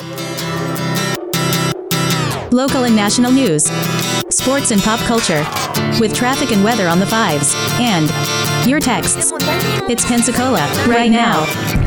Local and national news, sports and pop culture, with traffic and weather on the fives, and your texts. It's Pensacola, right now.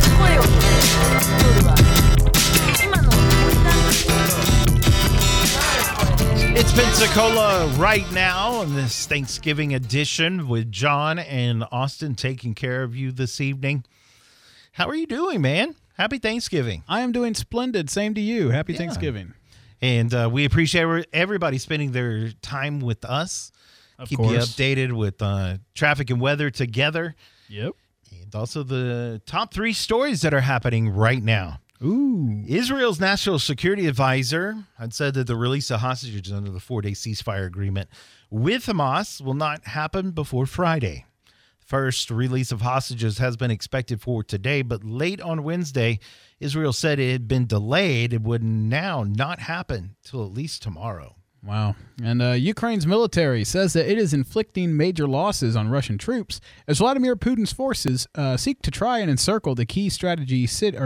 It's Pensacola right now on this Thanksgiving edition with John and Austin taking care of you this evening. How are you doing, man? Happy Thanksgiving. I am doing splendid. Same to you. Happy Thanksgiving. And we appreciate everybody spending their time with us. Keep you updated with traffic and weather together. Yep. And also the top 3 stories that are happening right now. Ooh. Israel's national security advisor had said that the release of hostages under the 4-day ceasefire agreement with Hamas will not happen before Friday. First release of hostages has been expected for today, but late on Wednesday, Israel said it had been delayed. It would now not happen till at least tomorrow. Wow. And Ukraine's military says that it is inflicting major losses on Russian troops as Vladimir Putin's forces seek to try and encircle the key strategic city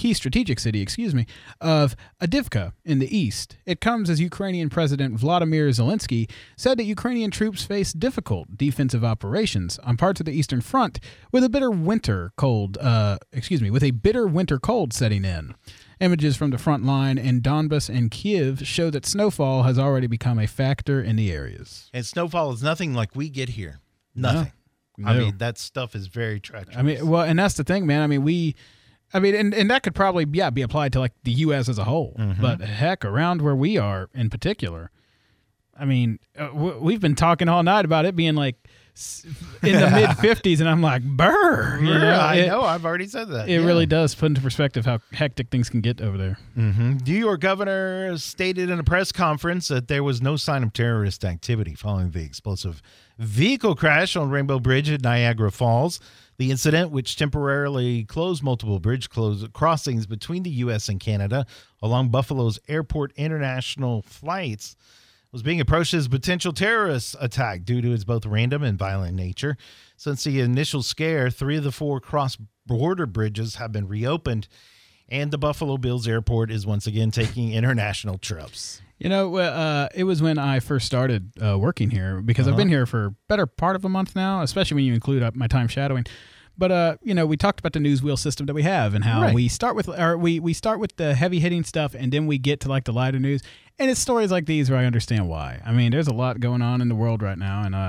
of Avdiivka in the east. It comes as Ukrainian President Vladimir Zelensky said that Ukrainian troops face difficult defensive operations on parts of the Eastern Front with a bitter winter cold setting in. Images from the front line in Donbas and Kyiv show that snowfall has already become a factor in the areas. And snowfall is nothing like we get here. Nothing. No. I mean, that stuff is very treacherous. I mean, well, and that's the thing, man. And that could probably, be applied to like the U.S. as a whole. Mm-hmm. But heck, around where we are in particular, I mean, we've been talking all night about it being like in the mid 50s, and I'm like, brr. You know, I know. I've already said that. It really does put into perspective how hectic things can get over there. Mm-hmm. New York governor stated in a press conference that there was no sign of terrorist activity following the explosive vehicle crash on Rainbow Bridge at Niagara Falls. The incident, which temporarily closed multiple bridge crossings between the U.S. and Canada along Buffalo's airport international flights, was being approached as a potential terrorist attack due to its both random and violent nature. Since the initial scare, 3 of the 4 cross-border bridges have been reopened, and the Buffalo Bills Airport is once again taking international trips. You know, it was when I first started working here, because I've been here for a better part of a month now, especially when you include my time shadowing. But we talked about the news wheel system that we have and how we start with the heavy hitting stuff, and then we get to like the lighter news. And it's stories like these where I understand why. I mean, there's a lot going on in the world right now, and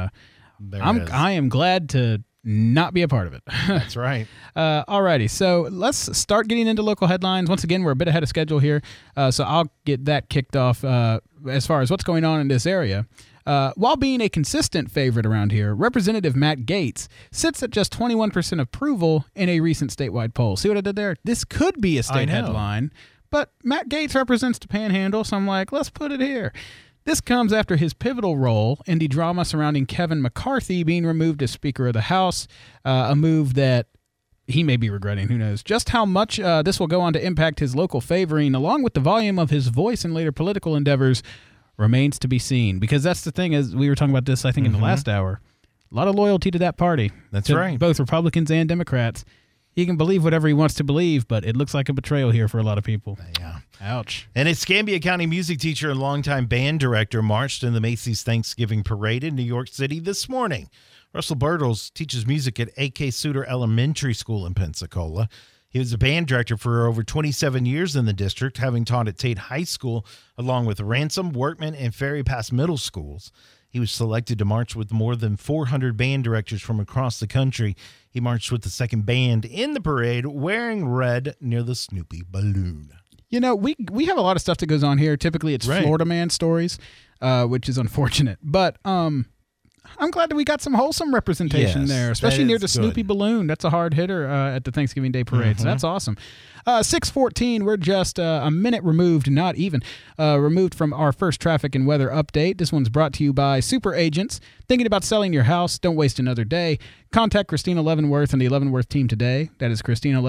I am glad to not be a part of it. That's right. Alrighty, so let's start getting into local headlines. Once again, we're a bit ahead of schedule here, so I'll get that kicked off as far as what's going on in this area. While being a consistent favorite around here, Representative Matt Gaetz sits at just 21% approval in a recent statewide poll. See what I did there? This could be a state headline, but Matt Gaetz represents the Panhandle, so I'm like, let's put it here. This comes after his pivotal role in the drama surrounding Kevin McCarthy being removed as Speaker of the House, a move that he may be regretting, who knows. Just how much this will go on to impact his local favoring, along with the volume of his voice in later political endeavors, remains to be seen. Because that's the thing, as we were talking about this, I think, in the last hour, a lot of loyalty to that party. That's right. Both Republicans and Democrats. He can believe whatever he wants to believe, but it looks like a betrayal here for a lot of people. Yeah. Ouch. And a Escambia County music teacher and longtime band director marched in the Macy's Thanksgiving Parade in New York City this morning. Russell Birtles teaches music at A.K. Suter Elementary School in Pensacola. He was a band director for over 27 years in the district, having taught at Tate High School, along with Ransom, Workman, and Ferry Pass Middle Schools. He was selected to march with more than 400 band directors from across the country. He marched with the second band in the parade, wearing red near the Snoopy balloon. You know, we have a lot of stuff that goes on here. Typically, it's Florida man stories, which is unfortunate. But I'm glad that we got some wholesome representation there, especially near the Snoopy balloon. That's a hard hitter at the Thanksgiving Day Parade, so that's awesome. 6:14, we're just a minute removed, not even, removed from our first traffic and weather update. This one's brought to you by Super Agents. Thinking about selling your house? Don't waste another day. Contact Christina Leavenworth and the Leavenworth team today. That is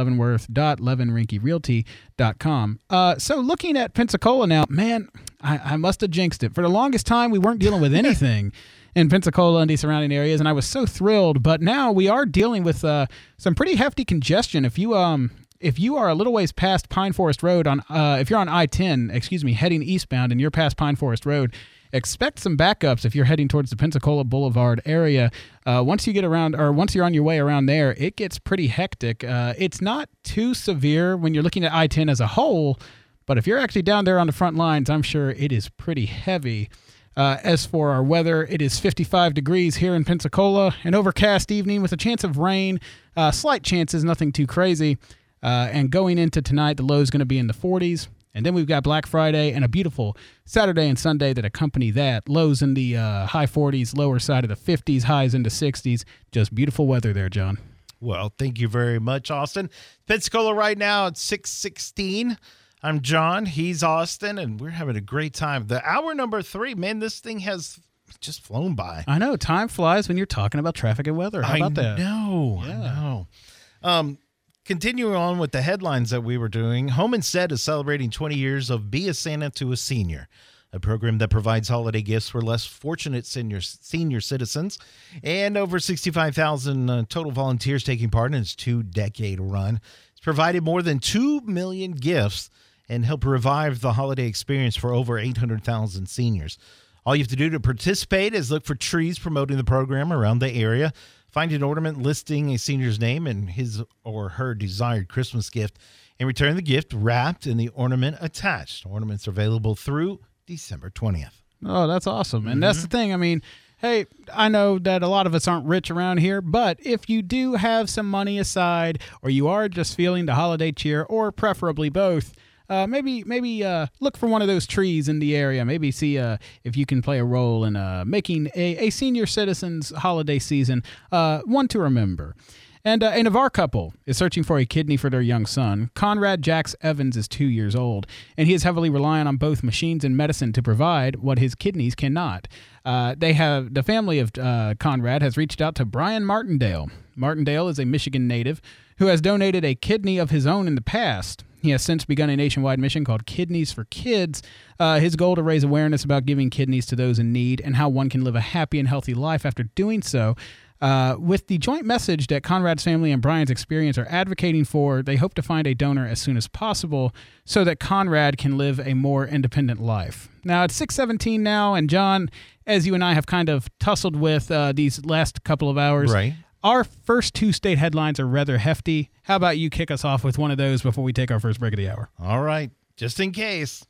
ChristinaLeavenworth.leavenrinkyrealty.com. So looking at Pensacola now, man, I must have jinxed it. For the longest time, we weren't dealing with anything in Pensacola and the surrounding areas, and I was so thrilled. But now we are dealing with some pretty hefty congestion. If if you are a little ways past Pine Forest Road if you're on I-10, heading eastbound and you're past Pine Forest Road, expect some backups if you're heading towards the Pensacola Boulevard area. Once you're on your way around there, it gets pretty hectic. It's not too severe when you're looking at I-10 as a whole, but if you're actually down there on the front lines, I'm sure it is pretty heavy. As for our weather, it is 55 degrees here in Pensacola, an overcast evening with a chance of rain, slight chances, nothing too crazy. And going into tonight, the low is going to be in the 40s. And then we've got Black Friday and a beautiful Saturday and Sunday that accompany that. Lows in the high 40s, lower side of the 50s, highs into 60s. Just beautiful weather there, John. Well, thank you very much, Austin. Pensacola right now at 6:16. I'm John. He's Austin, and we're having a great time. The hour number 3, man, this thing has just flown by. I know. Time flies when you're talking about traffic and weather. How about that? I know. Continuing on with the headlines that we were doing, Home Instead is celebrating 20 years of Be a Santa to a Senior, a program that provides holiday gifts for less fortunate senior citizens, and over 65,000 total volunteers taking part in its 2-decade run. It's provided more than 2 million gifts and helped revive the holiday experience for over 800,000 seniors. All you have to do to participate is look for trees promoting the program around the area. Find an ornament listing a senior's name and his or her desired Christmas gift, and return the gift wrapped and the ornament attached. Ornaments are available through December 20th. Oh, that's awesome. And that's the thing. I mean, hey, I know that a lot of us aren't rich around here, but if you do have some money aside, or you are just feeling the holiday cheer, or preferably both, maybe look for one of those trees in the area. Maybe see if you can play a role in making a senior citizens holiday season one to remember. And a Navarre couple is searching for a kidney for their young son. Conrad Jax Evans is 2 years old, and he is heavily reliant on both machines and medicine to provide what his kidneys cannot. The family of Conrad has reached out to Brian Martindale. Martindale is a Michigan native who has donated a kidney of his own in the past. He has since begun a nationwide mission called Kidneys for Kids. His goal to raise awareness about giving kidneys to those in need and how one can live a happy and healthy life after doing so. With the joint message that Conrad's family and Brian's experience are advocating for, they hope to find a donor as soon as possible so that Conrad can live a more independent life. Now, it's 6:17 now, and John, as you and I have kind of tussled with these last couple of hours, Right. Our first 2 state headlines are rather hefty. How about you kick us off with one of those before we take our first break of the hour? All right, just in case.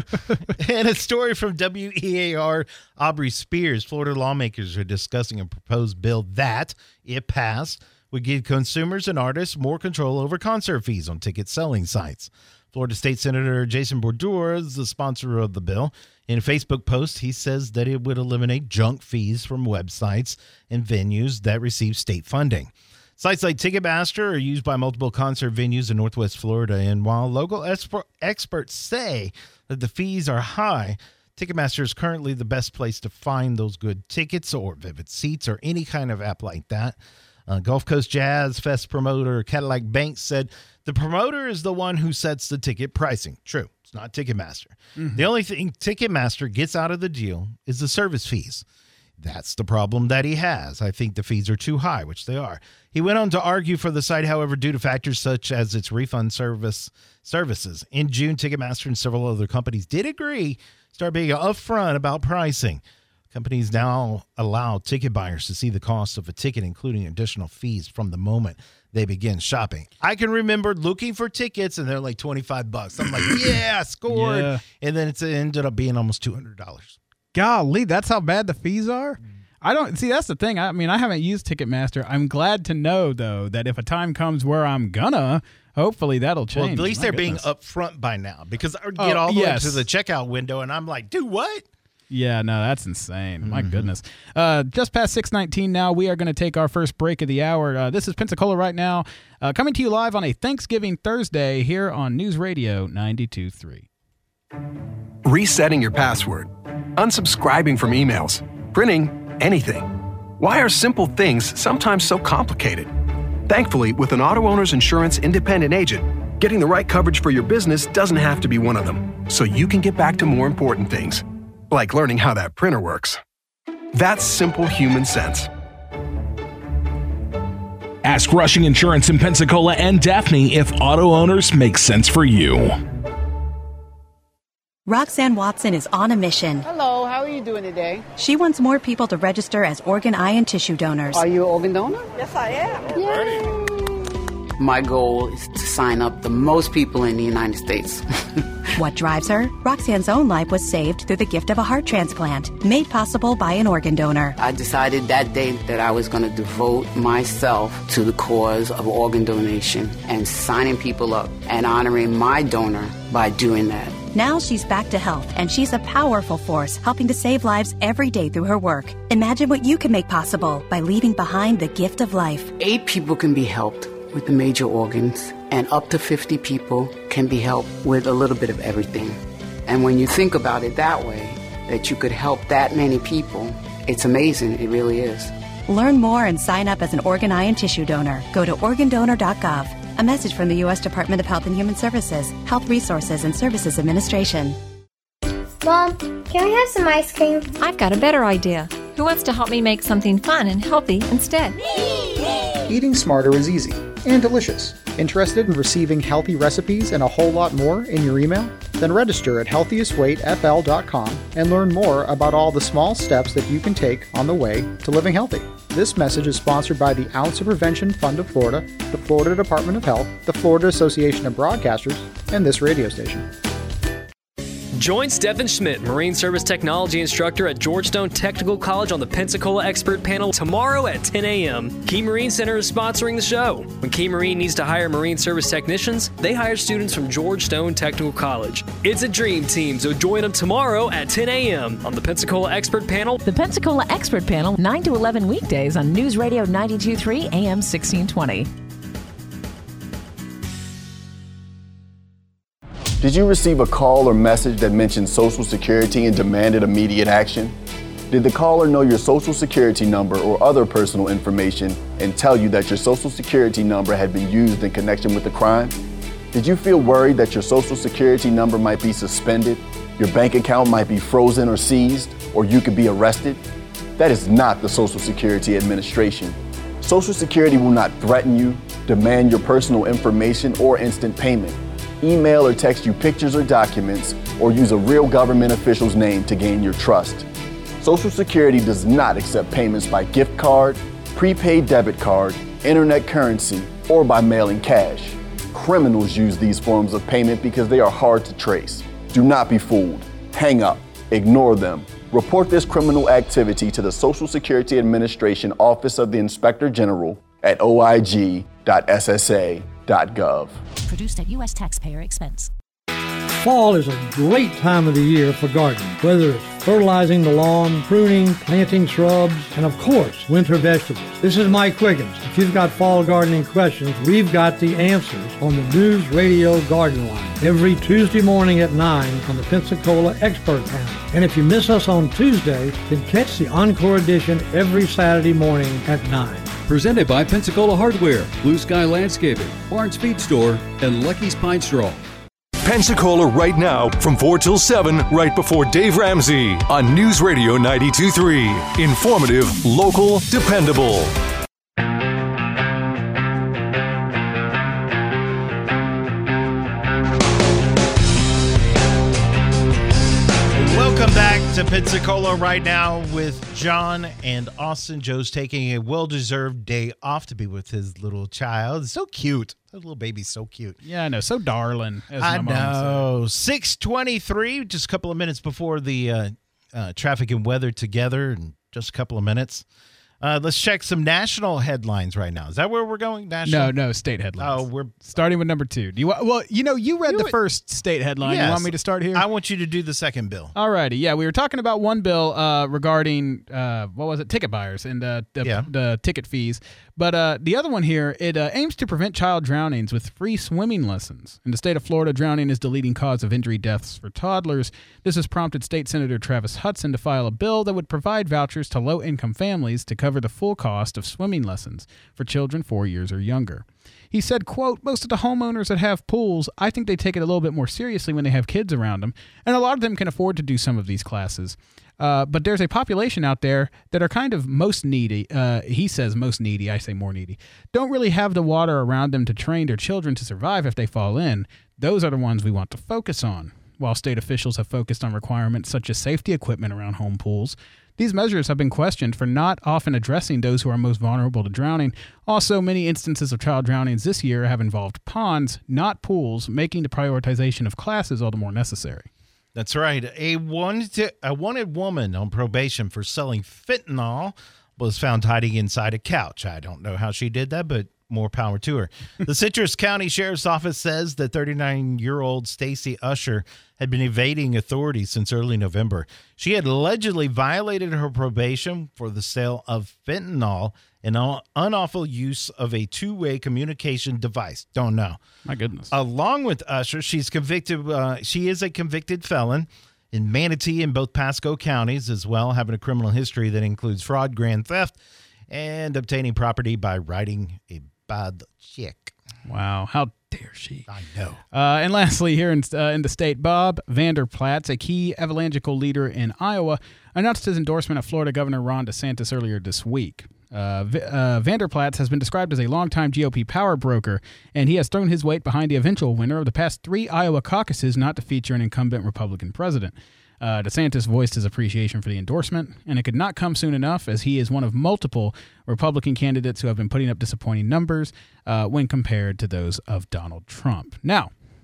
And a story from WEAR Aubrey Spears. Florida lawmakers are discussing a proposed bill that, if passed, would give consumers and artists more control over concert fees on ticket selling sites. Florida State Senator Jason Bordure is the sponsor of the bill. In a Facebook post, he says that it would eliminate junk fees from websites and venues that receive state funding. Sites like Ticketmaster are used by multiple concert venues in Northwest Florida, and while local experts say that the fees are high, Ticketmaster is currently the best place to find those good tickets or Vivid Seats or any kind of app like that. Gulf Coast Jazz Fest promoter Cadillac Banks said the promoter is the one who sets the ticket pricing. True, it's not Ticketmaster. Mm-hmm. The only thing Ticketmaster gets out of the deal is the service fees. That's the problem that he has. I think the fees are too high, which they are. He went on to argue for the site, however, due to factors such as its refund services. In June, Ticketmaster and several other companies did agree, start being upfront about pricing. Companies now allow ticket buyers to see the cost of a ticket, including additional fees, from the moment they begin shopping. I can remember looking for tickets, and they're like $25. I'm like, yeah, scored. Yeah. And then it ended up being almost $200. Golly, that's how bad the fees are? I don't see. That's the thing. I mean, I haven't used Ticketmaster. I'm glad to know, though, that if a time comes where I'm gonna, hopefully that'll change. Well, at least they're being upfront by now, because I would get all the way to the checkout window, and I'm like, dude, what? Yeah, no, that's insane. My goodness. Just past 6:19 now. We are going to take our first break of the hour. This is Pensacola right now, coming to you live on a Thanksgiving Thursday here on News Radio 92.3. Resetting your password, unsubscribing from emails, printing anything. Why are simple things sometimes so complicated? Thankfully, with an Auto Owners Insurance independent agent, getting the right coverage for your business doesn't have to be one of them, so you can get back to more important things, like learning how that printer works. That's simple human sense. Ask Rushing Insurance in Pensacola and Daphne if auto owners make sense for you. Roxanne Watson is on a mission. Hello, how are you doing today? She wants more people to register as organ, eye, and tissue donors. Are you an organ donor? Yes, I am. Yay. My goal is to sign up the most people in the United States. What drives her? Roxanne's own life was saved through the gift of a heart transplant, made possible by an organ donor. I decided that day that I was going to devote myself to the cause of organ donation and signing people up and honoring my donor by doing that. Now she's back to health, and she's a powerful force helping to save lives every day through her work. Imagine what you can make possible by leaving behind the gift of life. 8 people can be helped with the major organs, and up to 50 people can be helped with a little bit of everything. And when you think about it that way, that you could help that many people, it's amazing. It really is. Learn more and sign up as an organ, eye, and tissue donor. Go to organdonor.gov. A message from the U.S. Department of Health and Human Services, Health Resources and Services Administration. Mom, can we have some ice cream? I've got a better idea. Who wants to help me make something fun and healthy instead? Eating smarter is easy and delicious. Interested in receiving healthy recipes and a whole lot more in your email? Then register at healthiestweightfl.com and learn more about all the small steps that you can take on the way to living healthy. This message is sponsored by the Ounce of Prevention Fund of Florida, the Florida Department of Health, the Florida Association of Broadcasters, and this radio station. Join Stephen Schmidt, Marine Service Technology Instructor at Georgetown Technical College on the Pensacola Expert Panel tomorrow at 10 a.m. Key Marine Center is sponsoring the show. When Key Marine needs to hire Marine Service technicians, they hire students from Georgetown Technical College. It's a dream team, so join them tomorrow at 10 a.m. on the Pensacola Expert Panel. The Pensacola Expert Panel, 9 to 11 weekdays on News Radio 92.3 AM 1620. Did you receive a call or message that mentioned Social Security and demanded immediate action? Did the caller know your Social Security number or other personal information and tell you that your Social Security number had been used in connection with the crime? Did you feel worried that your Social Security number might be suspended, your bank account might be frozen or seized, or you could be arrested? That is not the Social Security Administration. Social Security will not threaten you, demand your personal information, or instant payment. Email or text you pictures or documents, or use a real government official's name to gain your trust. Social Security does not accept payments by gift card, prepaid debit card, internet currency, or by mailing cash. Criminals use these forms of payment because they are hard to trace. Do not be fooled. Hang up. Ignore them. Report this criminal activity to the Social Security Administration Office of the Inspector General at oig.ssa.gov. Produced at U.S. taxpayer expense. Fall is a great time of the year for gardening, whether it's fertilizing the lawn, pruning, planting shrubs, and of course, winter vegetables. This is Mike Quiggins. If you've got fall gardening questions, we've got the answers on the News Radio Garden Line every Tuesday morning at 9 on the Pensacola Expert Panel. And if you miss us on Tuesday, then catch the encore edition every Saturday morning at 9. Presented by Pensacola Hardware, Blue Sky Landscaping, Barnes Feed Store, and Lucky's Pine Straw. Pensacola right now from 4 till 7 right before Dave Ramsey on News Radio 92.3. Informative, local, dependable. Welcome back to Pensacola right now with John and Austin. Joe's taking a well-deserved day off to be with his little child. So cute. That little baby's so cute. Yeah, I know. So darling. As I my know. 6:23, just a couple of minutes before the traffic and weather together in just a couple of minutes. Let's check some national headlines right now. Is that where we're going? National? No, state headlines. Oh, we're starting with number 2. Do you? Well, you read the first state headline. Yes. You want me to start here? I want you to do the second bill. All righty. Yeah, we were talking about one bill regarding what was it? Ticket buyers and the ticket fees. But the other one here, it aims to prevent child drownings with free swimming lessons. In the state of Florida, drowning is the leading cause of injury deaths for toddlers. This has prompted State Senator Travis Hudson to file a bill that would provide vouchers to low-income families to cover cover the full cost of swimming lessons for children 4 years or younger. He said, quote, most of the homeowners that have pools, I think they take it a little bit more seriously when they have kids around them, and a lot of them can afford to do some of these classes. But there's a population out there that are kind of most needy. He says most needy. I say more needy. Don't really have the water around them to train their children to survive if they fall in. Those are the ones we want to focus on. While state officials have focused on requirements such as safety equipment around home pools, these measures have been questioned for not often addressing those who are most vulnerable to drowning. Also, many instances of child drownings this year have involved ponds, not pools, making the prioritization of classes all the more necessary. That's right. A wanted woman on probation for selling fentanyl was found hiding inside a couch. I don't know how she did that, but more power to her. The Citrus County Sheriff's Office says that 39-year-old Stacy Usher had been evading authorities since early November. She had allegedly violated her probation for the sale of fentanyl and unlawful use of a two-way communication device. Don't know. My goodness. Along with Usher, she's convicted. She is a convicted felon in Manatee and both Pasco counties as well, having a criminal history that includes fraud, grand theft, and obtaining property by writing a bad check. Wow, how dare she? I know. And lastly, here in the state, Bob Vander Plaats, a key evangelical leader in Iowa, announced his endorsement of Florida Governor Ron DeSantis earlier this week. Vander Plaats has been described as a longtime GOP power broker, and he has thrown his weight behind the eventual winner of the past 3 Iowa caucuses not to feature an incumbent Republican president. DeSantis voiced his appreciation for the endorsement, and it could not come soon enough as he is one of multiple Republican candidates who have been putting up disappointing numbers when compared to those of Donald Trump. Now,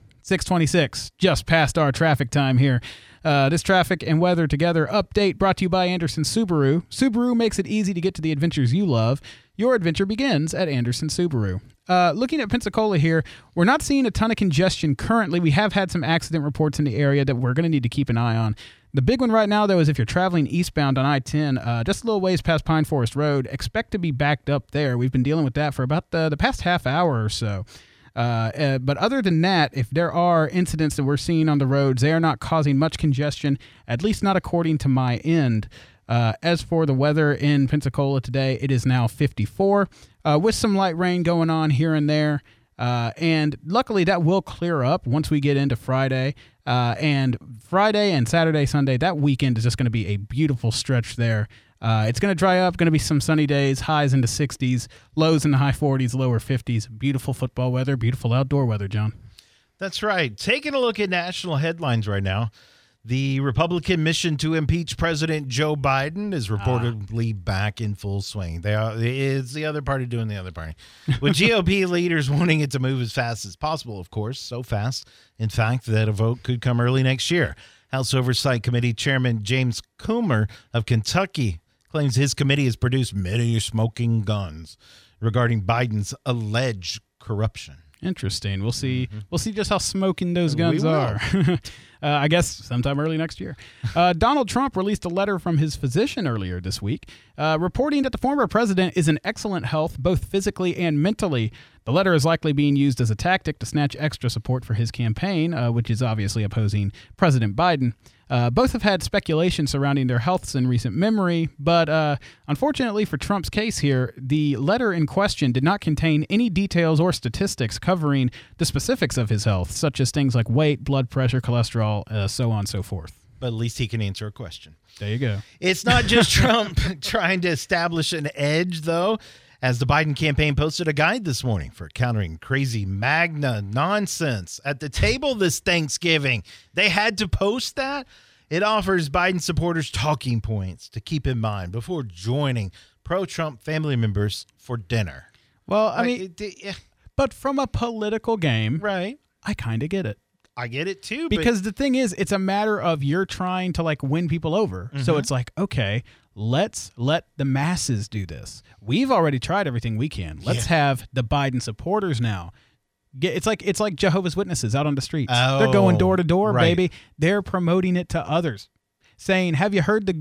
6:26, just past our traffic time here. This traffic and weather together update brought to you by Anderson Subaru. Subaru makes it easy to get to the adventures you love. Your adventure begins at Anderson Subaru. Looking at Pensacola here, we're not seeing a ton of congestion currently. We have had some accident reports in the area that we're going to need to keep an eye on. The big one right now, though, is if you're traveling eastbound on I-10, just a little ways past Pine Forest Road, expect to be backed up there. We've been dealing with that for about the past half hour or so. But other than that, if there are incidents that we're seeing on the roads, they are not causing much congestion, at least not according to my end. As for the weather in Pensacola today, it is now 54 with some light rain going on here and there. And luckily that will clear up once we get into Friday. And Friday and Saturday, Sunday, that weekend is just going to be a beautiful stretch there. It's going to dry up, going to be some sunny days, highs in the 60s, lows in the high 40s, lower 50s. Beautiful football weather, beautiful outdoor weather, John. That's right. Taking a look at national headlines right now. The Republican mission to impeach President Joe Biden is reportedly back in full swing. It's the other party doing the other party. With GOP leaders wanting it to move as fast as possible, of course, so fast, in fact, that a vote could come early next year. House Oversight Committee Chairman James Comer of Kentucky claims his committee has produced many smoking guns regarding Biden's alleged corruption. Interesting. We'll see. We'll see just how smoking those guns are. I guess sometime early next year. Donald Trump released a letter from his physician earlier this week, reporting that the former president is in excellent health, both physically and mentally. The letter is likely being used as a tactic to snatch extra support for his campaign, which is obviously opposing President Biden. Both have had speculation surrounding their healths in recent memory, but unfortunately for Trump's case here, the letter in question did not contain any details or statistics covering the specifics of his health, such as things like weight, blood pressure, cholesterol, so on and so forth. But at least he can answer a question. There you go. It's not just Trump trying to establish an edge, though, as the Biden campaign posted a guide this morning for countering crazy MAGA nonsense at the table this Thanksgiving. They had to post that. It offers Biden supporters talking points to keep in mind before joining pro-Trump family members for dinner. Well, I mean, but from a political game, right? I kind of get it. I get it too. Because the thing is, it's a matter of you're trying to like win people over. Mm-hmm. So it's like, okay, let's let the masses do this. We've already tried everything we can. Let's have the Biden supporters now. It's like Jehovah's Witnesses out on the streets. They're going door to door, baby. They're promoting it to others, saying, "Have you heard the good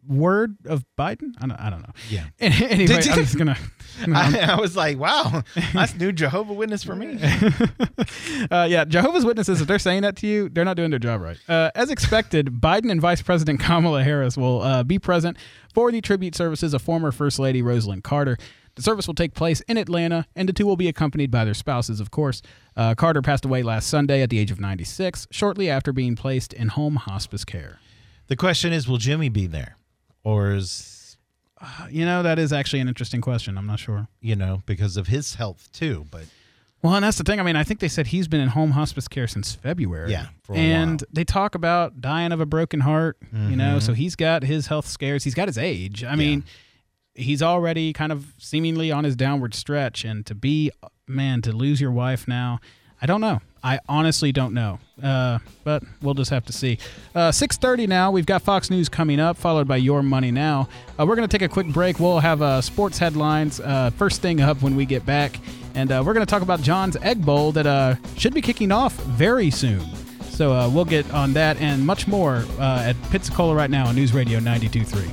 word of Biden? I don't know. Yeah. Anyway, Did you? I'm just gonna. I was like, wow, that's new Jehovah Witness for me. Yeah, Jehovah's Witnesses, if they're saying that to you, they're not doing their job right. As expected, Biden and Vice President Kamala Harris will be present for the tribute services of former First Lady Rosalind Carter. The service will take place in Atlanta, and the two will be accompanied by their spouses, of course. Carter passed away last Sunday at the age of 96, shortly after being placed in home hospice care. The question is, will Jimmy be there? Or is... that is actually an interesting question. I'm not sure. Because of his health, too. But well, and that's the thing. I mean, I think they said he's been in home hospice care since February. Yeah, for a and while. They talk about dying of a broken heart, so he's got his health scares. He's got his age. I mean, he's already kind of seemingly on his downward stretch. And to lose your wife now, I don't know. I honestly don't know. But we'll just have to see. 6:30 now. We've got Fox News coming up, followed by Your Money Now. We're going to take a quick break. We'll have sports headlines first thing up when we get back. And we're going to talk about John's Egg Bowl that should be kicking off very soon. So we'll get on that and much more at Pensacola right now on News Radio 92.3.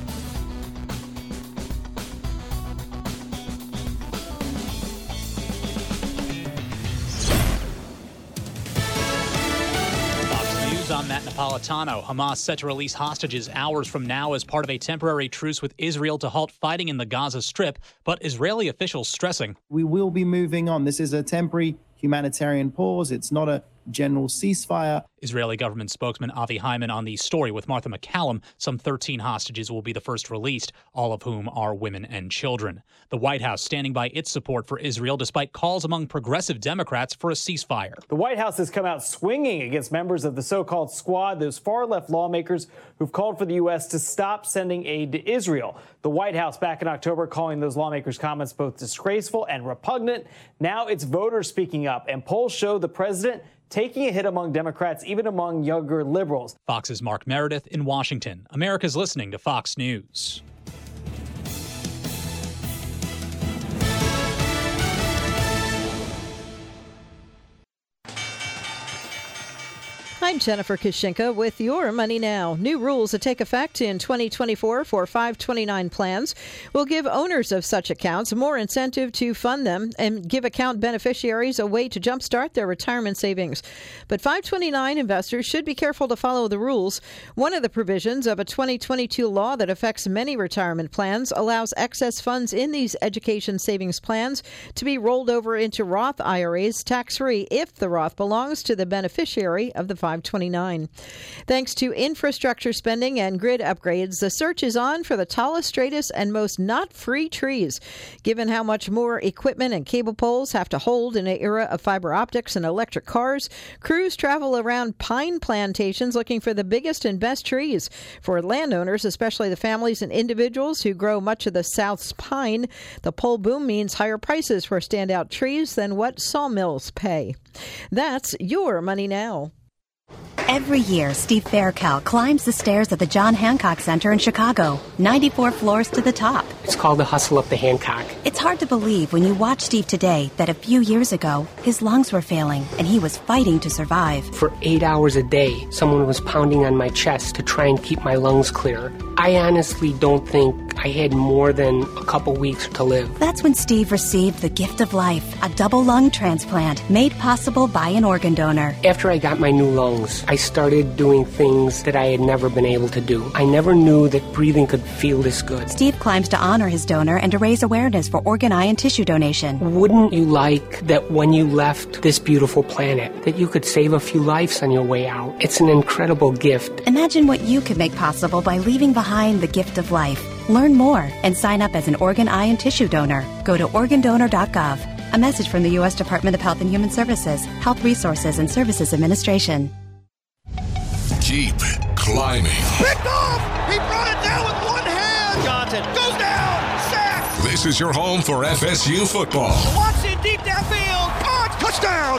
I'm Matt Napolitano. Hamas set to release hostages hours from now as part of a temporary truce with Israel to halt fighting in the Gaza Strip, but Israeli officials stressing we will be moving on. This is a temporary humanitarian pause. It's not a general ceasefire. Israeli government spokesman Avi Hyman on the story with Martha McCallum. Some 13 hostages will be the first released, all of whom are women and children. The White House standing by its support for Israel despite calls among progressive Democrats for a ceasefire. The White House has come out swinging against members of the so-called Squad, those far-left lawmakers who've called for the U.S. to stop sending aid to Israel. The White House back in October calling those lawmakers' comments both disgraceful and repugnant. Now it's voters speaking up, and polls show the president taking a hit among Democrats, even among younger liberals. Fox's Mark Meredith in Washington. America's listening to Fox News. I'm Jennifer Kushinka with Your Money Now. New rules that take effect in 2024 for 529 plans will give owners of such accounts more incentive to fund them and give account beneficiaries a way to jumpstart their retirement savings. But 529 investors should be careful to follow the rules. One of the provisions of a 2022 law that affects many retirement plans allows excess funds in these education savings plans to be rolled over into Roth IRAs tax-free if the Roth belongs to the beneficiary of the 529. Thanks to infrastructure spending and grid upgrades, the search is on for the tallest, straightest, and most not-free trees. Given how much more equipment and cable poles have to hold in an era of fiber optics and electric cars, crews travel around pine plantations looking for the biggest and best trees. For landowners, especially the families and individuals who grow much of the South's pine, the pole boom means higher prices for standout trees than what sawmills pay. That's Your Money Now. Every year, Steve Faircal climbs the stairs at the John Hancock Center in Chicago, 94 floors to the top. It's called the hustle up the Hancock. It's hard to believe when you watch Steve today that a few years ago, his lungs were failing and he was fighting to survive. For 8 hours a day, someone was pounding on my chest to try and keep my lungs clear. I honestly don't think I had more than a couple weeks to live. That's when Steve received the gift of life, a double lung transplant made possible by an organ donor. After I got my new lungs, I started doing things that I had never been able to do. I never knew that breathing could feel this good. Steve climbs to honor his donor and to raise awareness for organ, eye, and tissue donation. Wouldn't you like that when you left this beautiful planet, that you could save a few lives on your way out? It's an incredible gift. Imagine what you could make possible by leaving behind the gift of life. Learn more and sign up as an organ, eye, and tissue donor. Go to organdonor.gov. A message from the U.S. Department of Health and Human Services, Health Resources and Services Administration. Keep climbing. Picked off! He brought it down with one hand! Johnson goes down! Sack! This is your home for FSU football. Watson deep downfield! Punch! Touchdown!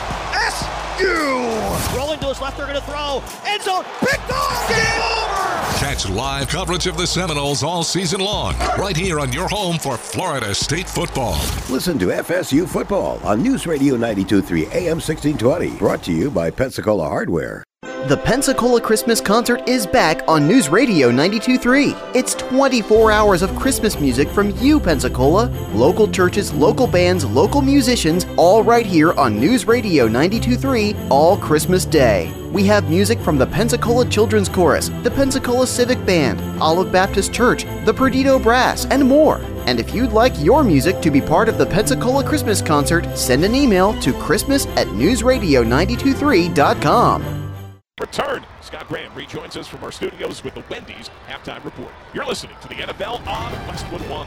FSU! Rolling to his left, they're going to throw. End zone! Picked off! Game over! Catch live coverage of the Seminoles all season long, right here on your home for Florida State football. Listen to FSU football on News Radio 92.3 AM 1620. Brought to you by Pensacola Hardware. The Pensacola Christmas Concert is back on News Radio 92.3. It's 24 hours of Christmas music from you, Pensacola. Local churches, local bands, local musicians, all right here on News Radio 92.3 all Christmas Day. We have music from the Pensacola Children's Chorus, the Pensacola Civic Band, Olive Baptist Church, the Perdido Brass, and more. And if you'd like your music to be part of the Pensacola Christmas Concert, send an email to christmas@newsradio923.com. Return. Scott Graham rejoins us from our studios with the Wendy's Halftime Report. You're listening to the NFL on Westwood One.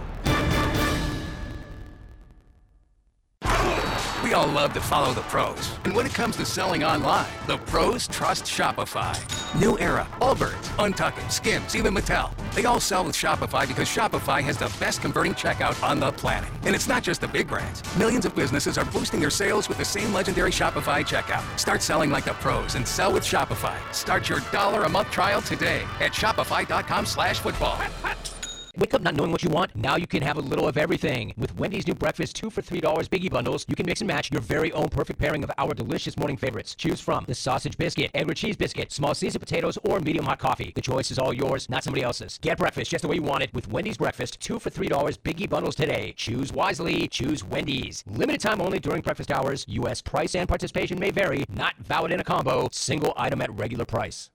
We all love to follow the pros. And when it comes to selling online, the pros trust Shopify. New Era, Allbirds, Untuckit, Skims, even Mattel. They all sell with Shopify because Shopify has the best converting checkout on the planet. And it's not just the big brands. Millions of businesses are boosting their sales with the same legendary Shopify checkout. Start selling like the pros and sell with Shopify. Start your $1 a month trial today at shopify.com/football. Wake up not knowing what you want? Now you can have a little of everything. With Wendy's new breakfast 2 for $3 Biggie Bundles, you can mix and match your very own perfect pairing of our delicious morning favorites. Choose from the sausage biscuit, egg with cheese biscuit, small seasoned potatoes, or medium hot coffee. The choice is all yours, not somebody else's. Get breakfast just the way you want it with Wendy's breakfast 2 for $3 Biggie Bundles today. Choose wisely. Choose Wendy's. Limited time only during breakfast hours. U.S. price and participation may vary. Not valid in a combo. Single item at regular price.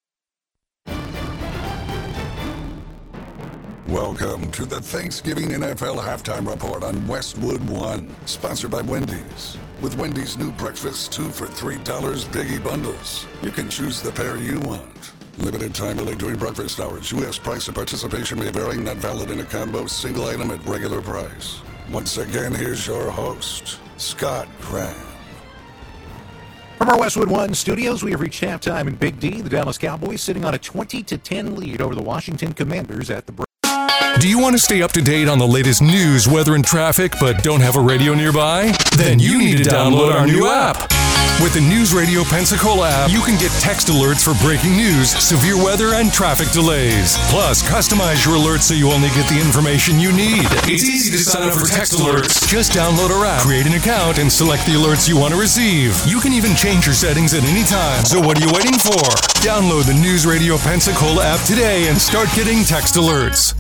Welcome to the Thanksgiving NFL Halftime Report on Westwood One, sponsored by Wendy's. With Wendy's new breakfast 2 for $3 Biggie Bundles, you can choose the pair you want. Limited time only during breakfast hours. U.S. price and participation may vary. Not valid in a combo. Single item at regular price. Once again, here's your host, Scott Graham. From our Westwood One studios, we have reached halftime in Big D. The Dallas Cowboys sitting on a 20-10 lead over the Washington Commanders at the break. Do you want to stay up to date on the latest news, weather, and traffic, but don't have a radio nearby? Then you need to download our new app. With the News Radio Pensacola app, you can get text alerts for breaking news, severe weather, and traffic delays. Plus, customize your alerts so you only get the information you need. It's easy to sign up for text alerts. Just download our app, create an account, and select the alerts you want to receive. You can even change your settings at any time. So what are you waiting for? Download the News Radio Pensacola app today and start getting text alerts.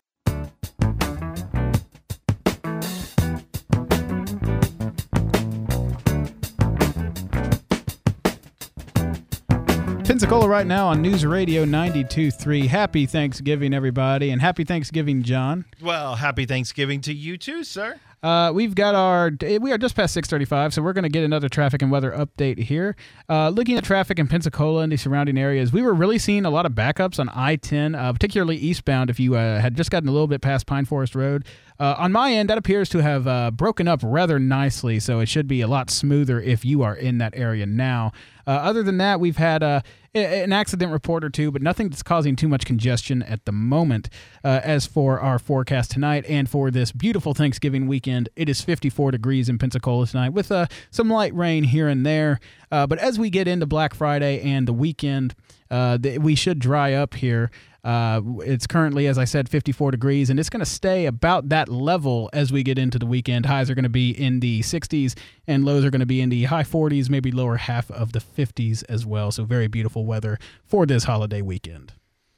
Pensacola right now on News Radio 92.3. Happy Thanksgiving, everybody, and happy Thanksgiving, John. Well, happy Thanksgiving to you too, sir. We are just past 6:35, so we're going to get another traffic and weather update here. Looking at traffic in Pensacola and the surrounding areas, we were really seeing a lot of backups on I-10, particularly eastbound if you had just gotten a little bit past Pine Forest Road. On my end, that appears to have broken up rather nicely, so it should be a lot smoother if you are in that area now. Other than that, we've had an accident report or two, but nothing that's causing too much congestion at the moment. As for our forecast tonight and for this beautiful Thanksgiving weekend, it is 54 degrees in Pensacola tonight with some light rain here and there. But as we get into Black Friday and the weekend, we should dry up here. It's currently, as I said, 54 degrees, and it's going to stay about that level as we get into the weekend. Highs are going to be in the 60s, and lows are going to be in the high 40s, maybe lower half of the 50s as well. So very beautiful weather for this holiday weekend.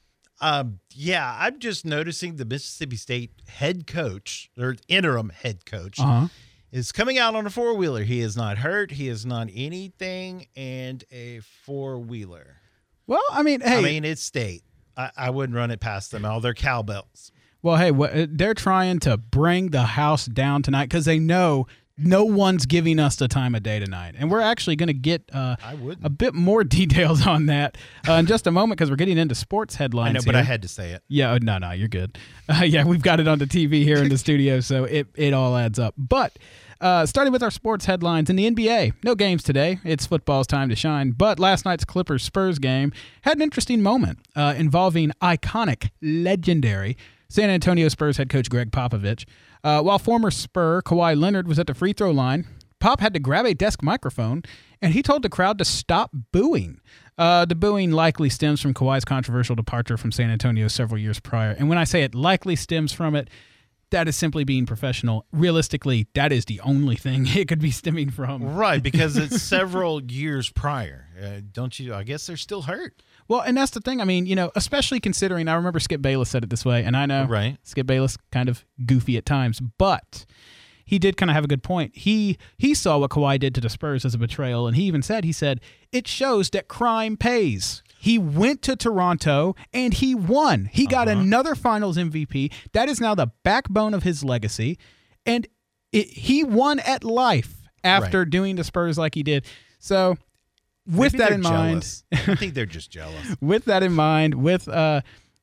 Yeah, I'm just noticing the Mississippi State head coach, or interim head coach, is coming out on a four-wheeler. He is not hurt. He is not anything, and a four-wheeler. Well, I mean, hey. It's state. I wouldn't run it past them. All their cowbells. Well, hey, they're trying to bring the house down tonight because they know no one's giving us the time of day tonight. And we're actually going to get a bit more details on that in just a moment because we're getting into sports headlines. I know, but I had to say it. Yeah, no, you're good. Yeah, we've got it on the TV here in the studio, so it all adds up. But starting with our sports headlines in the NBA. No games today. It's football's time to shine. But last night's Clippers-Spurs game had an interesting moment involving iconic, legendary San Antonio Spurs head coach Greg Popovich. While former Spur Kawhi Leonard was at the free throw line, Pop had to grab a desk microphone, and he told the crowd to stop booing. The booing likely stems from Kawhi's controversial departure from San Antonio several years prior. And when I say it likely stems from it, that is simply being professional. Realistically, that is the only thing it could be stemming from. Right, because it's several years prior. Don't you? I guess they're still hurt. Well, and that's the thing. I mean, especially considering, I remember Skip Bayless said it this way, and I know Skip Bayless kind of goofy at times, but he did kind of have a good point. He saw what Kawhi did to the Spurs as a betrayal, and he even said, it shows that crime pays. He went to Toronto, and he won. He got another Finals MVP. That is now the backbone of his legacy, and he won at life after doing the Spurs like he did. So with that in mind, I think they're just jealous. With that in mind, with with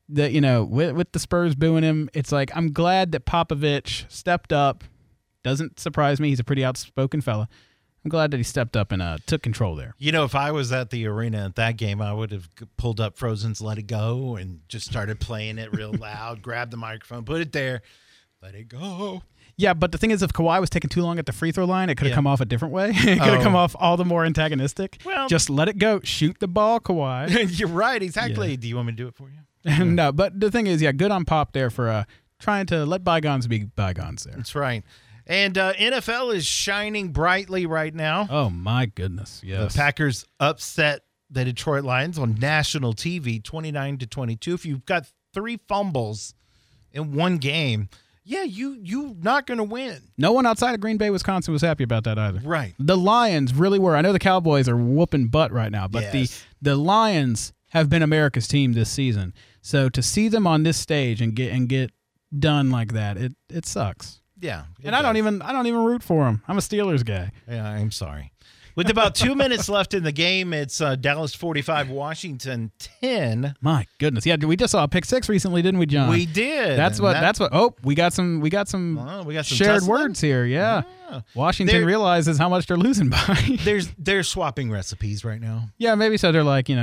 the Spurs booing him, it's like I'm glad that Popovich stepped up. Doesn't surprise me. He's a pretty outspoken fella. I'm glad that he stepped up and took control there. If I was at the arena at that game, I would have pulled up Frozen's Let It Go and just started playing it real loud, grabbed the microphone, put it there, let it go. Yeah, but the thing is, if Kawhi was taking too long at the free throw line, it could have come off a different way. It could have come off all the more antagonistic. Well, just let it go. Shoot the ball, Kawhi. You're right, exactly. Yeah. Do you want me to do it for you? No, but the thing is, good on Pop there for trying to let bygones be bygones there. That's right. And NFL is shining brightly right now. Oh, my goodness, yes. The Packers upset the Detroit Lions on national TV 29-22. If you've got 3 fumbles in one game, you're not going to win. No one outside of Green Bay, Wisconsin was happy about that either. Right. The Lions really were. I know the Cowboys are whooping butt right now, but the Lions have been America's team this season. So to see them on this stage and get done like that, it sucks. Yeah, and I don't even root for them. I'm a Steelers guy. Yeah, I'm sorry. With about 2 minutes left in the game, it's Dallas 45, Washington 10. My goodness, yeah, we just saw a pick 6 recently, didn't we, John? We did. That's what. Oh, we got some shared words here. Yeah. Washington realizes how much they're losing by. They're swapping recipes right now. Yeah, maybe so. They're like,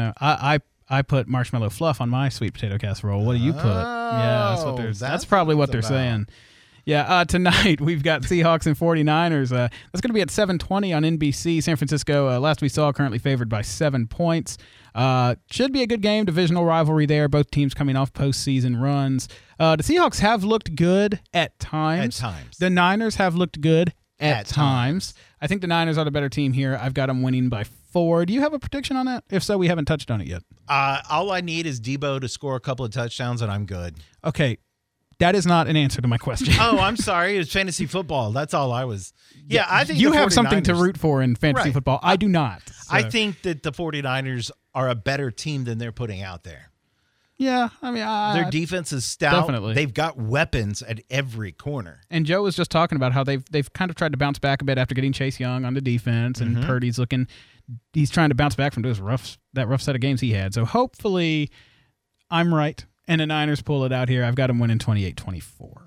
I put marshmallow fluff on my sweet potato casserole. What do you put? Yeah, that's probably what they're saying. Yeah, tonight we've got Seahawks and 49ers. That's going to be at 7:20 on NBC. San Francisco, last we saw, currently favored by 7 points. Should be a good game. Divisional rivalry there. Both teams coming off postseason runs. The Seahawks have looked good at times. The Niners have looked good at times. I think the Niners are the better team here. I've got them winning by 4. Do you have a prediction on that? If so, we haven't touched on it yet. All I need is Debo to score a couple of touchdowns, and I'm good. Okay. That is not an answer to my question. Oh, I'm sorry. It's fantasy football. That's all I was. Yeah, I think you have something to root for in fantasy football. I do not. So. I think that the 49ers are a better team than they're putting out there. Yeah, I mean, their defense is stout. Definitely. They've got weapons at every corner. And Joe was just talking about how they've kind of tried to bounce back a bit after getting Chase Young on the defense, and Purdy's he's trying to bounce back from that rough set of games he had. So hopefully, I'm right. And the Niners pull it out here. I've got them winning 28-24.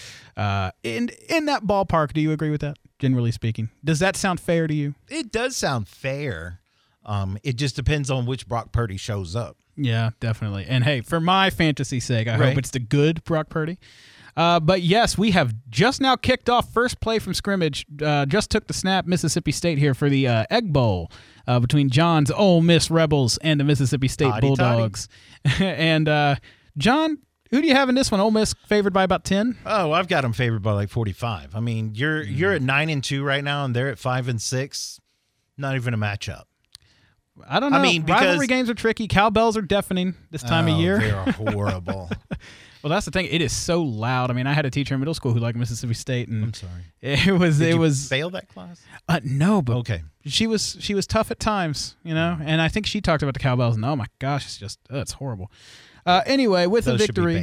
In that ballpark, do you agree with that, generally speaking? Does that sound fair to you? It does sound fair. It just depends on which Brock Purdy shows up. Yeah, definitely. And, hey, for my fantasy's sake, I hope it's the good Brock Purdy. But, yes, we have just now kicked off first play from scrimmage. Just took the snap, Mississippi State here for the Egg Bowl between John's Ole Miss Rebels and the Mississippi State Bulldogs. And, John, who do you have in this one? Ole Miss favored by about 10? Oh, I've got them favored by like 45. I mean, you're at 9-2 right now, and they're at 5-6. Not even a matchup. I don't know. I mean, rivalry games are tricky. Cowbells are deafening this time of year. They are horrible. Well, that's the thing. It is so loud. I mean, I had a teacher in middle school who liked Mississippi State, and I'm sorry. Did you fail that class? No, but okay. She was tough at times, and I think she talked about the Cowbells, and oh my gosh, it's just it's horrible. Anyway, with a victory,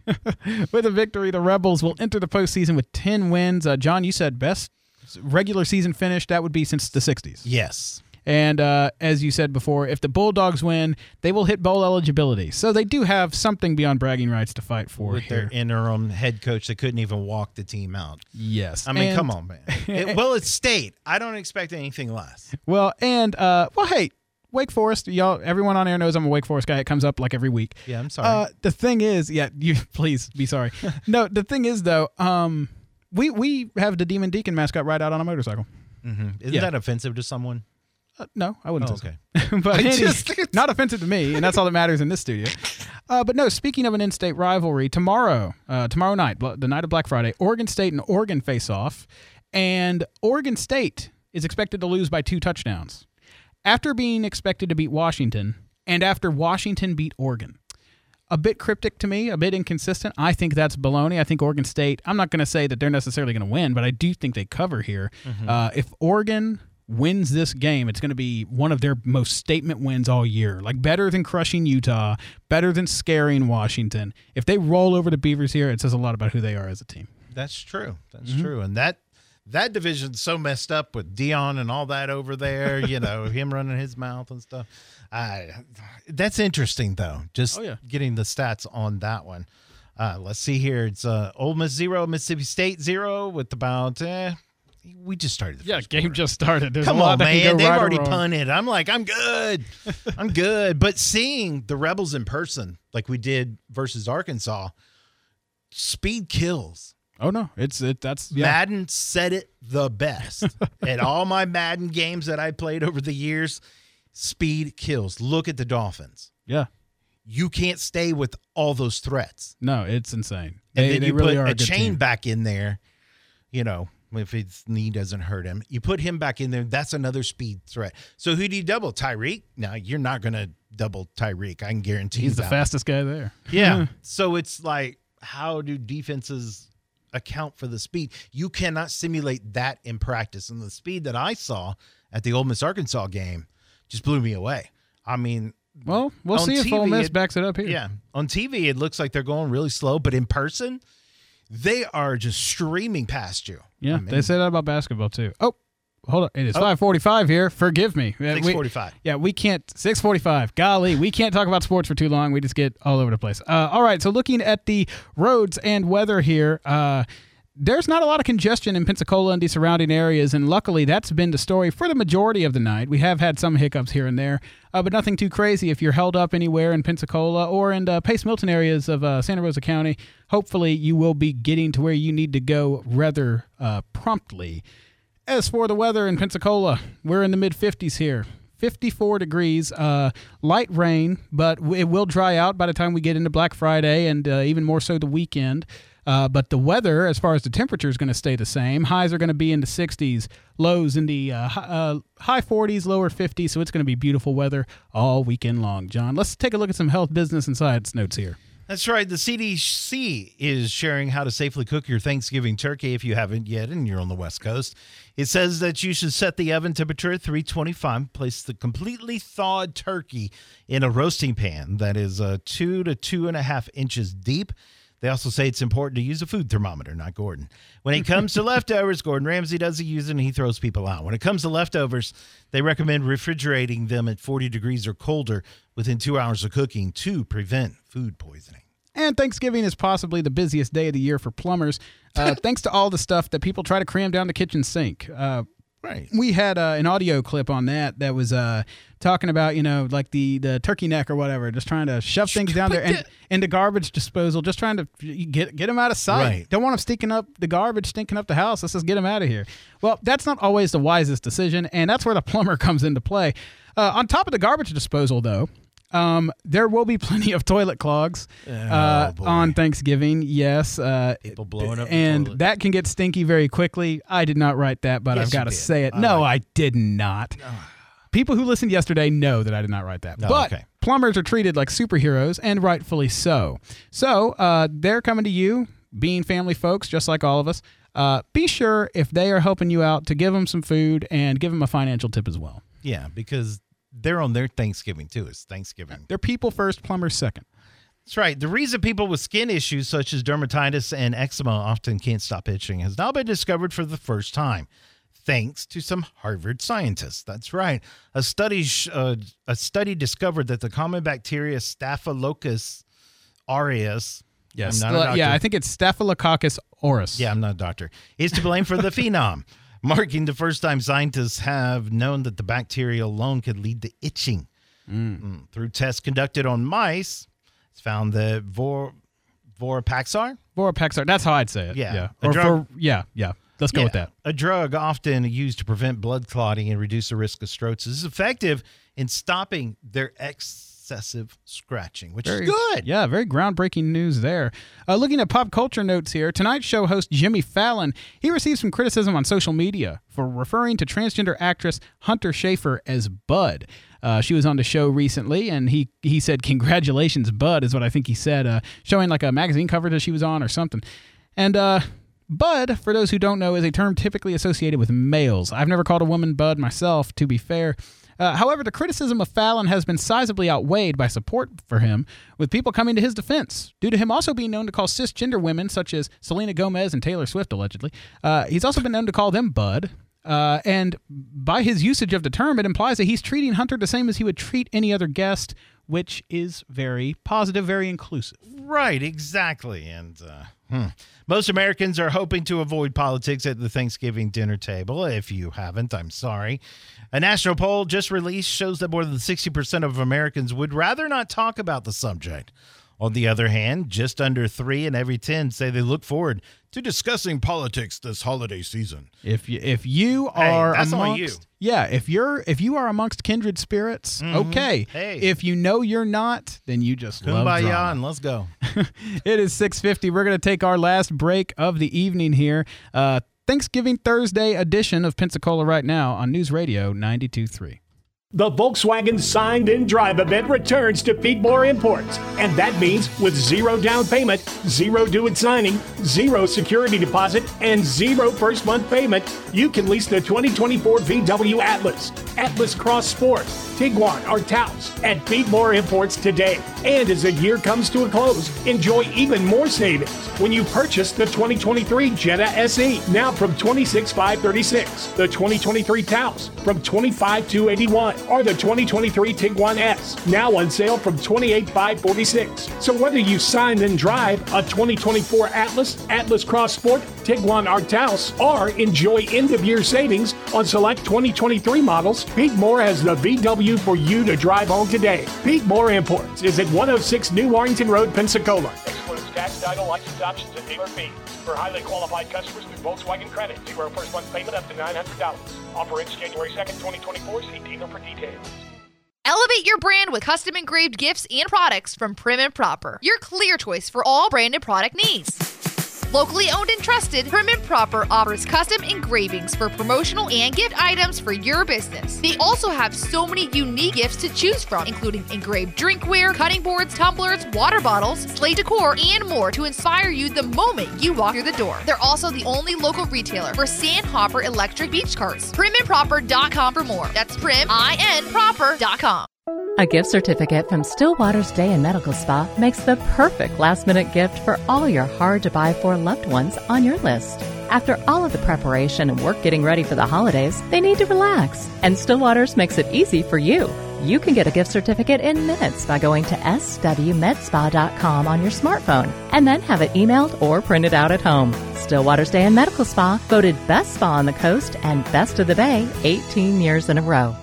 the Rebels will enter the postseason with 10 wins. John, you said best regular season finish. That would be since the 60s. Yes. And as you said before, if the Bulldogs win, they will hit bowl eligibility. So they do have something beyond bragging rights to fight for with here. Their interim head coach that couldn't even walk the team out. Yes. I mean, come on, man. It's State. I don't expect anything less. Well, and, hey, Wake Forest, y'all, everyone on air knows I'm a Wake Forest guy. It comes up like every week. Yeah, I'm sorry. The thing is, you please be sorry. No, the thing is, though, we have the Demon Deacon mascot ride out on a motorcycle. Mm-hmm. Isn't that offensive to someone? No, I wouldn't say so. But not offensive to me, and that's all that matters in this studio. But no, speaking of an in-state rivalry, tomorrow night, the night of Black Friday, Oregon State and Oregon face off, and Oregon State is expected to lose by 2 touchdowns after being expected to beat Washington and after Washington beat Oregon. A bit cryptic to me, a bit inconsistent. I think that's baloney. I think Oregon State, I'm not going to say that they're necessarily going to win, but I do think they cover here. If Oregon wins this game, it's going to be one of their most statement wins all year. Like better than crushing Utah, better than scaring Washington. If they roll over the Beavers here, it says a lot about who they are as a team. That's true. That's true. And that division's so messed up with Dion and all that over there, him running his mouth and stuff. That's interesting, though, just getting the stats on that one. Let's see here. It's Ole Miss 0, Mississippi State 0 with about we just started the first game quarter. Just started. There's Come on, man. They've already wrong. punted. I'm like, I'm good. I'm good. But seeing the Rebels in person, like we did versus Arkansas, speed kills. Oh no, that's Madden said it the best. At all my Madden games that I played over the years, speed kills. Look at the Dolphins. Yeah. You can't stay with all those threats. No, it's insane. And then they you really put are a good chain team. back in there, if his knee doesn't hurt him. You put him back in there, that's another speed threat. So who do you double? Tyreek? No, you're not going to double Tyreek. I can guarantee He's the that. fastest guy there. Yeah. So it's like, how do defenses account for the speed? You cannot simulate that in practice. And the speed that I saw at the Ole Miss Arkansas game just blew me away. I mean, well, we'll on see if TV, Ole Miss backs it up here. Yeah. On TV, it looks like they're going really slow, but in person, they are just streaming past you. Yeah, I mean, they say that about basketball too. Oh, hold on. It is 5:45 here. Forgive me. 6:45. Yeah, we can't. 6:45. Golly, we can't talk about sports for too long. We just get all over the place. All right, so looking at the roads and weather here, there's not a lot of congestion in Pensacola and the surrounding areas, and luckily that's been the story for the majority of the night. We have had some hiccups here and there, but nothing too crazy. If you're held up anywhere in Pensacola or in Pace Milton areas of Santa Rosa County, hopefully you will be getting to where you need to go rather promptly. As for the weather in Pensacola, we're in the mid-50s here. 54 degrees, light rain, but it will dry out by the time we get into Black Friday and even more so the weekend. But the weather, as far as the temperature, is going to stay the same. Highs are going to be in the 60s, lows in the high 40s, lower 50s, so it's going to be beautiful weather all weekend long. John, let's take a look at some health, business, and science notes here. That's right. The CDC is sharing how to safely cook your Thanksgiving turkey if you haven't yet and you're on the West Coast. It says that you should set the oven temperature at 325. Place the completely thawed turkey in a roasting pan that is 2 to 2.5 inches deep. They also say it's important to use a food thermometer, not Gordon. When it comes to leftovers, Gordon Ramsay doesn't use it and he throws people out. When it comes to leftovers, they recommend refrigerating them at 40 degrees or colder within 2 hours of cooking to prevent food poisoning. And Thanksgiving is possibly the busiest day of the year for plumbers, thanks to all the stuff that people try to cram down the kitchen sink. Right. We had an audio clip on that was talking about, like the turkey neck or whatever, just trying to shove things down there and into garbage disposal, just trying to get them out of sight. Right. Don't want them stinking up the garbage, stinking up the house. Let's just get them out of here. Well, that's not always the wisest decision, and that's where the plumber comes into play. On top of the garbage disposal, though, there will be plenty of toilet clogs on Thanksgiving. Yes. People blowing up and the toilet. that can get stinky very quickly. I did not write that, but Yes, I've got to you did. say it. I did not. People who listened yesterday know that I did not write that. No, but okay. plumbers are treated like superheroes, and rightfully so. So they're coming to you, being family folks, just like all of us. Be sure, if they are helping you out, to give them some food and give them a financial tip as well. Yeah, because they're on their Thanksgiving, too. It's Thanksgiving. They're people first, plumbers second. That's right. The reason people with skin issues such as dermatitis and eczema often can't stop itching has now been discovered for the first time, thanks to some Harvard scientists. That's right. A study discovered that the common bacteria Staphylococcus aureus. Yes. I'm not a doctor. I think it's Staphylococcus aureus. Yeah, I'm not a doctor. Is to blame for the phenom, marking the first time scientists have known that the bacteria alone could lead to itching. Through tests conducted on mice, it's found that Vorapaxar? Vorapaxar. That's how I'd say it. Yeah. Yeah. Let's go with that. A drug often used to prevent blood clotting and reduce the risk of strokes is effective in stopping their excessive scratching, which Very is good. Yeah, very groundbreaking news there. Looking at pop culture notes here, Tonight Show host Jimmy Fallon, he received some criticism on social media for referring to transgender actress Hunter Schafer as Bud. She was on the show recently, and he said, "Congratulations, Bud," is what I think he said, showing like a magazine cover that she was on or something. And Bud, for those who don't know, is a term typically associated with males. I've never called a woman Bud myself, to be fair. However, the criticism of Fallon has been sizably outweighed by support for him, with people coming to his defense, due to him also being known to call cisgender women, such as Selena Gomez and Taylor Swift, allegedly. He's also been known to call them Bud. And by his usage of the term, it implies that he's treating Hunter the same as he would treat any other guest, which is very positive, very inclusive. Right, exactly. And most Americans are hoping to avoid politics at the Thanksgiving dinner table. If you haven't, I'm sorry. A national poll just released shows that more than 60% of Americans would rather not talk about the subject. On the other hand, just under 3 in every 10 say they look forward to discussing politics this holiday season. If you are that's amongst, only you. Yeah, if you are amongst kindred spirits, okay. Hey. If you know you're not, then you just love Kumbaya drama. and let's go. It is 6:50. We're going to take our last break of the evening here. Thanksgiving Thursday edition of Pensacola Right Now on News Radio 92.3. The Volkswagen Signed and Drive event returns to Feedmore Imports, and that means with 0 down payment, 0 due at signing, 0 security deposit, and 0 first month payment, you can lease the 2024 VW Atlas, Atlas Cross Sport, Tiguan, or Taos at Feedmore Imports today. And as the year comes to a close, enjoy even more savings when you purchase the 2023 Jetta SE, now from $26,536, the 2023 Taos from $25,281, or the 2023 Tiguan S, now on sale from $28,546. So whether you sign and drive a 2024 Atlas, Atlas Cross Sport, Tiguan, or Taos, or enjoy end-of-year savings on select 2023 models, Pete Moore has the VW for you to drive home today. Pete Moore Imports is at 106 New Warrington Road, Pensacola. Excludes tax, title, license options, and dealer fees. For highly qualified customers through Volkswagen Credit, 0 first month payment up to $900. Offer ends January 2nd, 2024. See dealer for details. Elevate your brand with custom engraved gifts and products from Prim and Proper, your clear choice for all branded product needs. Locally owned and trusted, Prim and Proper offers custom engravings for promotional and gift items for your business. They also have so many unique gifts to choose from, including engraved drinkware, cutting boards, tumblers, water bottles, sleigh decor, and more to inspire you the moment you walk through the door. They're also the only local retailer for Sandhopper electric beach carts. PrimandProper.com for more. That's PrimInProper.com. A gift certificate from Stillwater's Day and Medical Spa makes the perfect last-minute gift for all your hard-to-buy-for loved ones on your list. After all of the preparation and work getting ready for the holidays, they need to relax. And Stillwater's makes it easy for you. You can get a gift certificate in minutes by going to swmedspa.com on your smartphone and then have it emailed or printed out at home. Stillwater's Day and Medical Spa, voted Best Spa on the Coast and Best of the Bay 18 years in a row.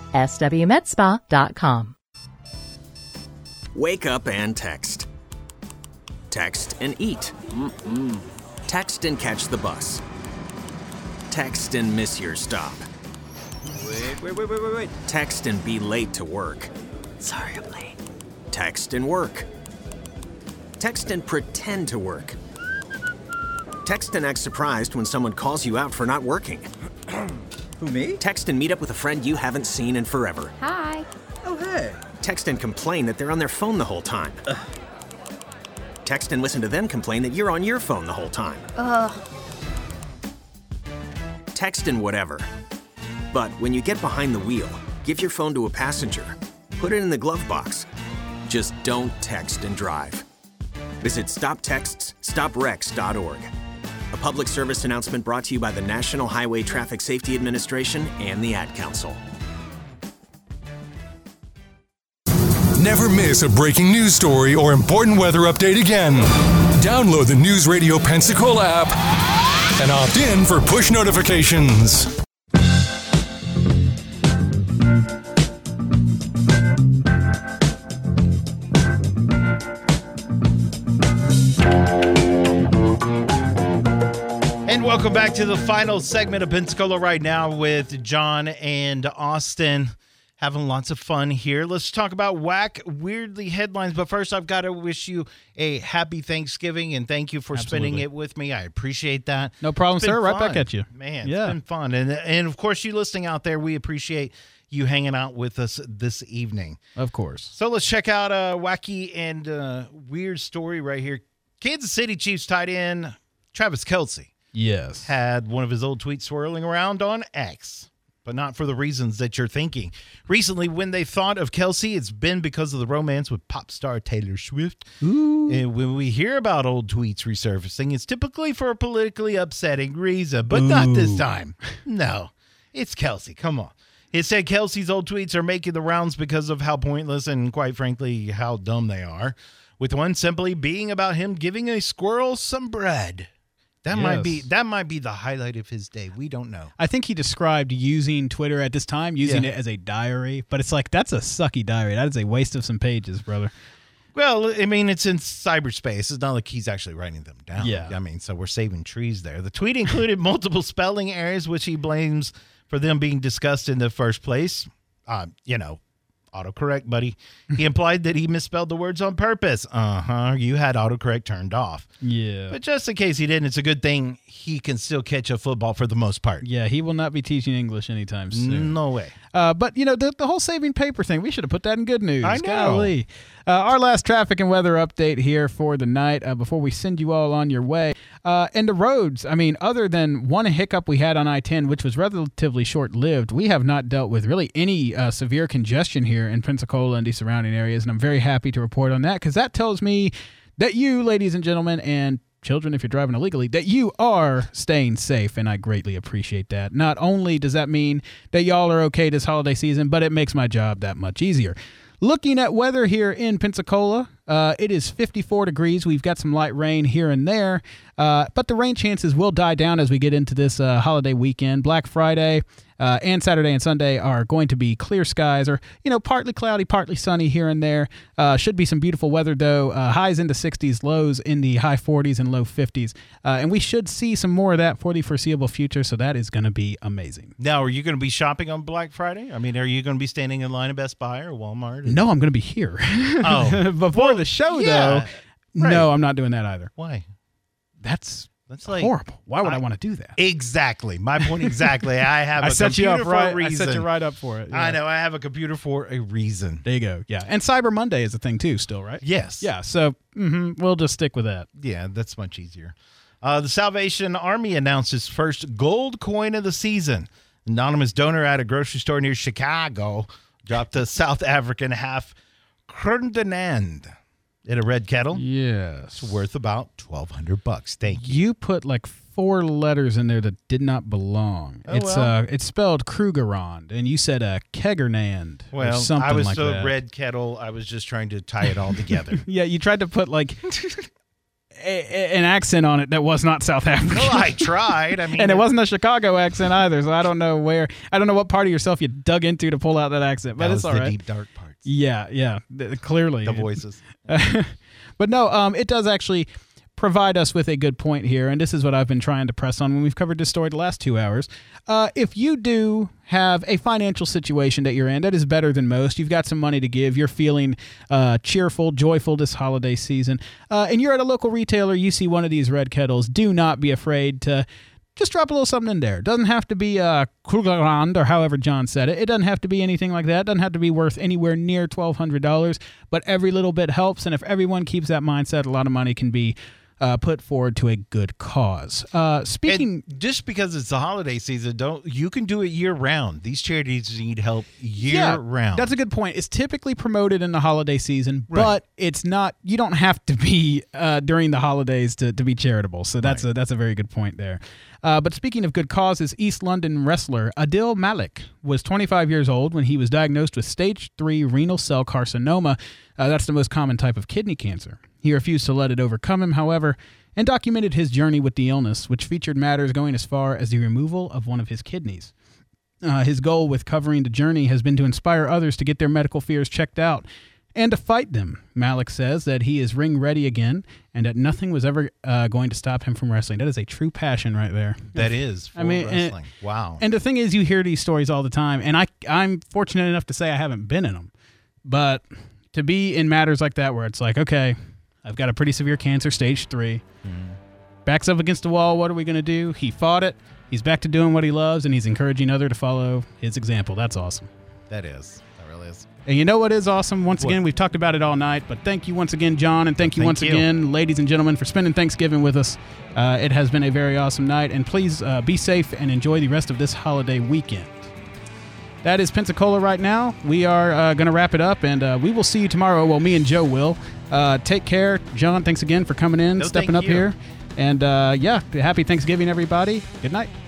swmedspa.com. Wake up and text. Text and eat. Text and catch the bus. Text and miss your stop. Wait. Text and be late to work. Sorry, I'm late. Text and work. Text and pretend to work. Text and act surprised when someone calls you out for not working. Who, me? Text and meet up with a friend you haven't seen in forever. Hi. Oh, hey. Text and complain that they're on their phone the whole time. Text and listen to them complain that you're on your phone the whole time. Text and whatever. But when you get behind the wheel, give your phone to a passenger. Put it in the glove box. Just don't text and drive. Visit StopTextsStopWrecks.org. A public service announcement brought to you by the National Highway Traffic Safety Administration and the Ad Council. Never miss a breaking news story or important weather update again. Download the News Radio Pensacola app and opt in for push notifications. And welcome back to the final segment of Pensacola Right Now with John and Austin. having lots of fun here. Let's talk about whack, weirdly headlines. But first, I've got to wish you a happy Thanksgiving, and thank you for spending it with me. I appreciate that. No problem, sir. Right fun. back at you. Man, it's been fun. And of course, you listening out there, we appreciate you hanging out with us this evening. Of course. So let's check out a wacky and weird story right here. Kansas City Chiefs tight end Travis Kelce. Yes. Had one of his old tweets swirling around on X, but not for the reasons that you're thinking. Recently, when they thought of Kelce, it's been because of the romance with pop star Taylor Swift. Ooh. And when we hear about old tweets resurfacing, it's typically for a politically upsetting reason, but not this time. No, it's Kelce. Come on. It said Kelce's old tweets are making the rounds because of how pointless and, quite frankly, how dumb they are, with one simply being about him giving a squirrel some bread. That might be the highlight of his day. We don't know. I think he described using Twitter at this time, using it as a diary, but it's like, that's a sucky diary. That is a waste of some pages, brother. Well, I mean, it's in cyberspace. It's not like he's actually writing them down. Yeah. I mean, so we're saving trees there. The tweet included multiple spelling errors, which he blames for them being discussed in the first place. Autocorrect, buddy. He implied that he misspelled the words on purpose. You had autocorrect turned off. Yeah. But just in case he didn't, it's a good thing he can still catch a football for the most part. Yeah, he will not be teaching English anytime soon. No way. But, the whole saving paper thing, we should have put that in good news. I know. Golly. Our last traffic and weather update here for the night before we send you all on your way. And the roads, other than one hiccup we had on I-10, which was relatively short-lived, we have not dealt with really any severe congestion here in Pensacola and the surrounding areas, and I'm very happy to report on that because that tells me that you, ladies and gentlemen, and children, if you're driving illegally, that you are staying safe, and I greatly appreciate that. Not only does that mean that y'all are okay this holiday season, but it makes my job that much easier. Looking at weather here in Pensacola, it is 54 degrees. We've got some light rain here and there, but the rain chances will die down as we get into this holiday weekend. Black Friday and Saturday and Sunday are going to be clear skies or, partly cloudy, partly sunny here and there. Should be some beautiful weather, though. Highs in the 60s, lows in the high 40s and low 50s. And we should see some more of that for the foreseeable future, so that is going to be amazing. Now, are you going to be shopping on Black Friday? Are you going to be standing in line at Best Buy or Walmart? No, I'm going to be here. Oh. Before the show, though. Right. No, I'm not doing that either. Why? That's like horrible. Why would I want to do that? Exactly. My point exactly. I have a computer for a reason. I set you right up for it. Yeah. I know. I have a computer for a reason. There you go. Yeah. And Cyber Monday is a thing too still, right? Yes. Yeah. So we'll just stick with that. Yeah, that's much easier. The Salvation Army announced its first gold coin of the season. Anonymous donor at a grocery store near Chicago dropped a South African half Ferdinand in a red kettle. Yes. It's worth about $1,200. Thank you. You put like 4 letters in there that did not belong. It's spelled Krugerrand, and you said Kegernand or something I was like so that. red kettle, I was just trying to tie it all together. Yeah, you tried to put like an accent on it that was not South African. Well, I tried. And it wasn't a Chicago accent either, so I don't know what part of yourself you dug into to pull out that accent, but it's all right. The deep, dark parts. Yeah, clearly. The voices. But no, it does actually provide us with a good point here, and this is what I've been trying to press on when we've covered this story the last 2 hours. If you do have a financial situation that you're in that is better than most, you've got some money to give, you're feeling cheerful, joyful this holiday season, and you're at a local retailer, you see one of these red kettles, do not be afraid to just drop a little something in there. It doesn't have to be Krugerrand or however John said it. It doesn't have to be anything like that. It doesn't have to be worth anywhere near $1,200, but every little bit helps, and if everyone keeps that mindset, a lot of money can be put forward to a good cause. And just because it's the holiday season, you can do it year round. These charities need help year round. That's a good point. It's typically promoted in the holiday season, but it's not. You don't have to be during the holidays to be charitable. So that's a very good point there. But speaking of good causes, East London wrestler Adil Malik was 25 years old when he was diagnosed with stage 3 renal cell carcinoma. That's the most common type of kidney cancer. He refused to let it overcome him, however, and documented his journey with the illness, which featured matters going as far as the removal of one of his kidneys. His goal with covering the journey has been to inspire others to get their medical fears checked out and to fight them. Malik says that he is ring ready again and that nothing was ever going to stop him from wrestling. That is a true passion right there. That is for wrestling. Wow. And the thing is, you hear these stories all the time, and I'm fortunate enough to say I haven't been in them. But to be in matters like that where it's like, okay, I've got a pretty severe cancer, stage 3. Backs up against the wall, what are we going to do? He fought it. He's back to doing what he loves, and he's encouraging others to follow his example. That's awesome. That is. That really is. And you know what is awesome? Once again, we've talked about it all night, but thank you once again, John, and thank you once again, ladies and gentlemen, for spending Thanksgiving with us. It has been a very awesome night, and please be safe and enjoy the rest of this holiday weekend. That is Pensacola right now. We are going to wrap it up, and we will see you tomorrow. Well, me and Joe will. Take care. John, thanks again for coming in, stepping up here. And, happy Thanksgiving, everybody. Good night.